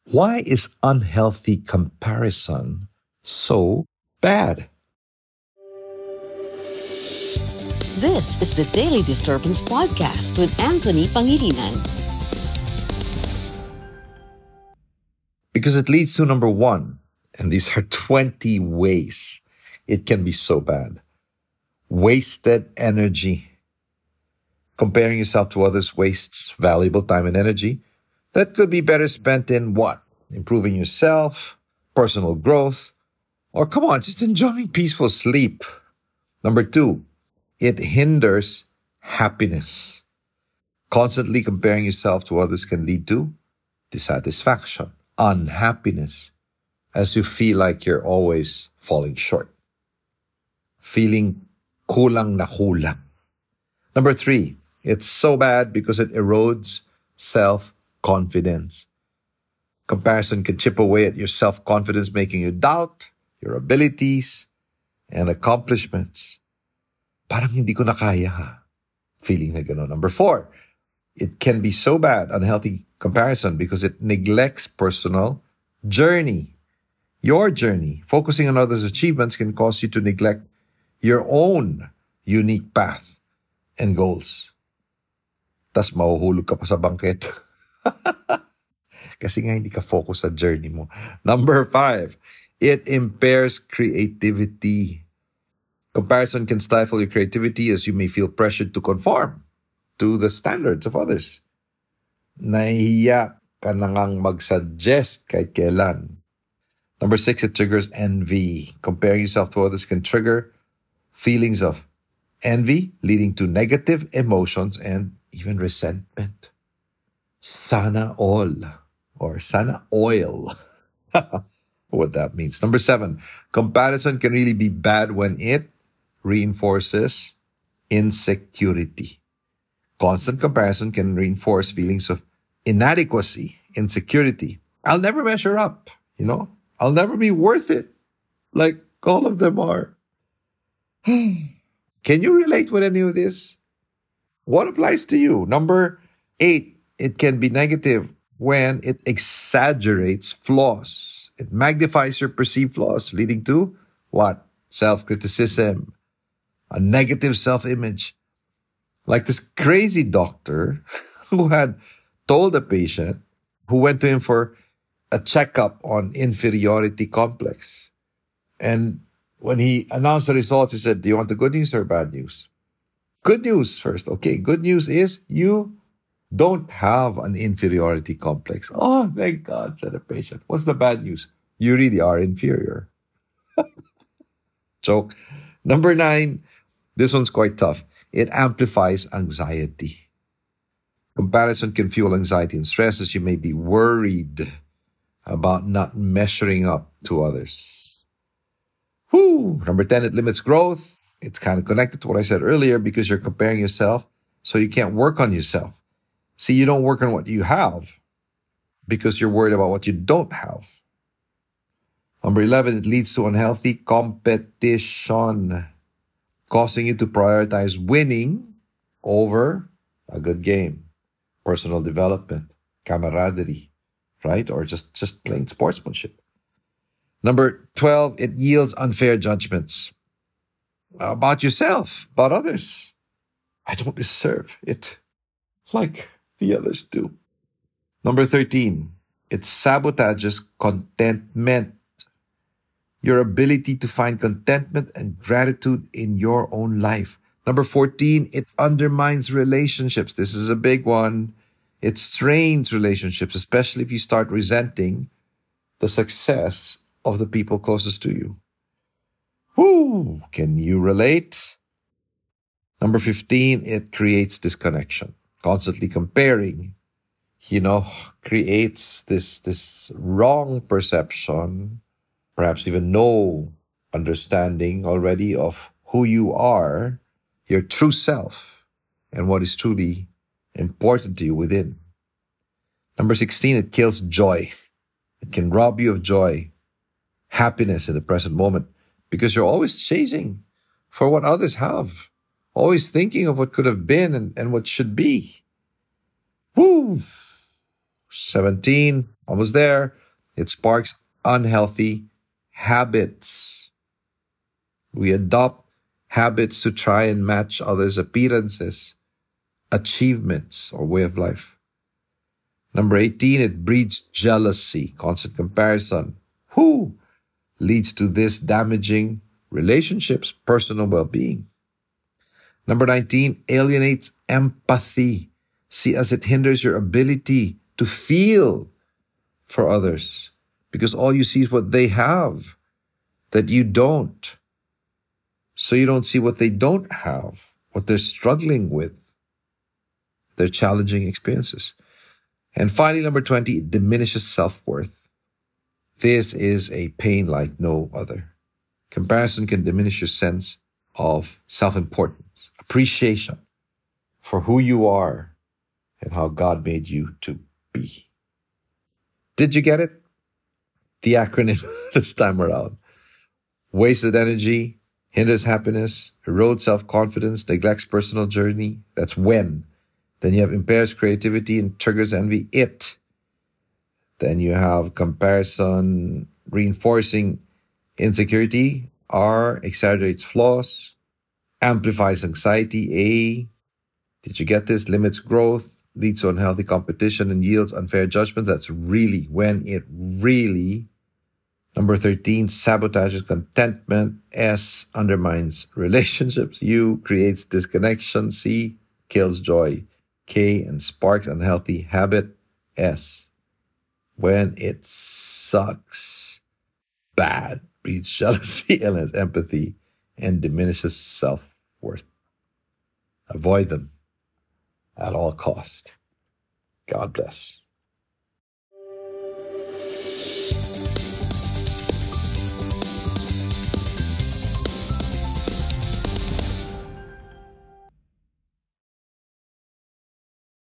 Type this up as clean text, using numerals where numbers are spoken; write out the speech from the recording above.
Why is unhealthy comparison so bad? This is the Daily Disturbance Podcast with Anthony Pangilinan. Because it leads to number one, and these are 20 ways it can be so bad. Wasted energy. Comparing yourself to others wastes valuable time and energy that could be better spent in what? Improving yourself, personal growth, or come on, just enjoying peaceful sleep. Number two, it hinders happiness. Constantly comparing yourself to others can lead to dissatisfaction, unhappiness, as you feel like you're always falling short. Feeling kulang na kulang. Number three, it's so bad because it erodes self-confidence. Comparison can chip away at your self-confidence, making you doubt your abilities and accomplishments. Parang hindi ko na kaya ha. Feeling na gano'n. Number four, it can be so bad, unhealthy comparison, because it neglects personal journey. Your journey, focusing on others' achievements can cause you to neglect your own unique path and goals. Tas mahuhulog ka pa sa bangket. Kasi nga hindi ka focus sa journey mo. Number five, it impairs creativity. Comparison can stifle your creativity as you may feel pressured to conform to the standards of others. Nahihiya ka na ngang mag-suggest kahit kailan. Number six, it triggers envy. Comparing yourself to others can trigger feelings of envy, leading to negative emotions and even resentment. Sana all, or sana oil. What that means. Number seven, comparison can really be bad when it reinforces insecurity. Constant comparison can reinforce feelings of inadequacy, insecurity. I'll never measure up, I'll never be worth it like all of them are. Can you relate with any of this? What applies to you? Number eight, it can be negative when it exaggerates flaws. It magnifies your perceived flaws, leading to what? Self-criticism, a negative self-image. Like this crazy doctor who had told a patient who went to him for a checkup on inferiority complex. And when he announced the results, he said, do you want the good news or bad news? Good news first. Okay, good news is you don't have an inferiority complex. Oh, thank God, said the patient. What's the bad news? You really are inferior. Joke. Number nine, this one's quite tough. It amplifies anxiety. Comparison can fuel anxiety and stress as you may be worried about not measuring up to others. Number 10, it limits growth. It's kind of connected to what I said earlier because you're comparing yourself, so you can't work on yourself. See, you don't work on what you have because you're worried about what you don't have. Number 11, it leads to unhealthy competition, causing you to prioritize winning over a good game, personal development, camaraderie, right? Or just plain sportsmanship. Number 12, it yields unfair judgments about yourself, about others. I don't deserve it like the others do. Number 13, it sabotages contentment. Your ability to find contentment and gratitude in your own life. Number 14, it undermines relationships. This is a big one. It strains relationships, especially if you start resenting the success of the people closest to you. Can you relate? Number 15, it creates disconnection. Constantly comparing, creates this wrong perception, perhaps even no understanding already of who you are, your true self, and what is truly important to you within. Number 16, it kills joy. It can rob you of joy, happiness in the present moment, because you're always chasing for what others have, always thinking of what could have been and what should be. 17, Almost there. It sparks unhealthy habits. We adopt habits to try and match others' appearances, achievements, or way of life. Number 18, it breeds jealousy, constant comparison. Who leads to this damaging relationships, personal well-being. Number 19, alienates empathy. See, as it hinders your ability to feel for others because all you see is what they have that you don't. So you don't see what they don't have, what they're struggling with, their challenging experiences. And finally, number 20, it diminishes self-worth. This is a pain like no other. Comparison can diminish your sense of self-importance, appreciation for who you are and how God made you to be. Did you get it? The acronym this time around. Wasted energy, hinders happiness, erodes self-confidence, neglects personal journey. That's when. Then you have impairs creativity and triggers envy. It. Then you have comparison, reinforcing insecurity. R, exaggerates flaws, amplifies anxiety. A, did you get this? Limits growth, leads to unhealthy competition, and yields unfair judgments. That's really when it really. Number 13, sabotages contentment. S, undermines relationships. U, creates disconnection. C, kills joy. K, and sparks unhealthy habit. S, when it sucks bad, breeds jealousy, alienates empathy, and diminishes self-worth. Avoid them at all cost. God bless.